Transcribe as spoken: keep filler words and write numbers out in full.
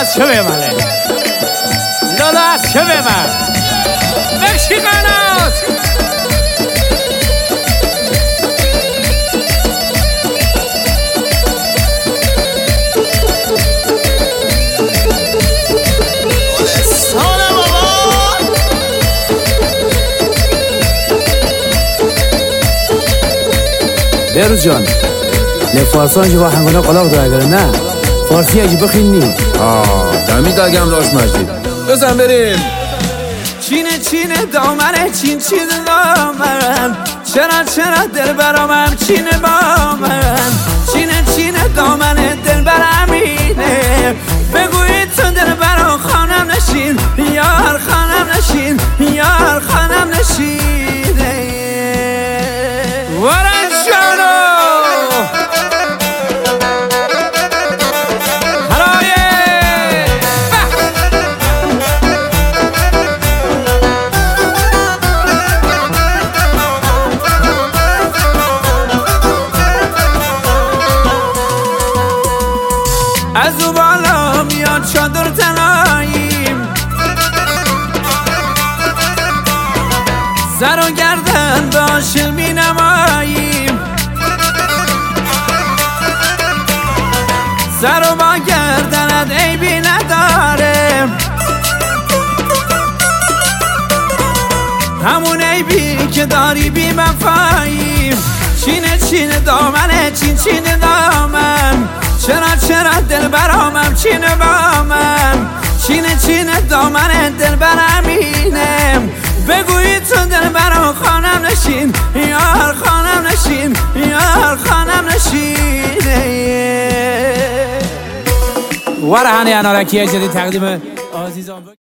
از چه بماله لالا از چه بمال بکشی قنات بروز جان نه فارسان جوا هنگونه قلاق داره نه فارسی اگه بخینی آه دمی داگم داشت مجید بزن بریم چینه چینه دامنه چین چین دامن چرا چرا دل برامم چینه با من چینه چینه دامنه دل برامینه بگویی تو دل برام خانم نشین یار خانم نشین یار خانم نشینه ورن جانو از او بالا میاد چادر تناییم سر و گردن به عاشق می نماییم سر و با گردنت عیبی نداره همون عیبی که داری بی وفاییم چینه چینه دامنه چین چینه دامن چرا چرا دل برامم چینه با من چینه چینه دامن دل برامینم بگویی تو دل برام خانم نشین یار خانم نشین یار خانم نشینه ورهانی انارکی جدید تقدیم عزیزان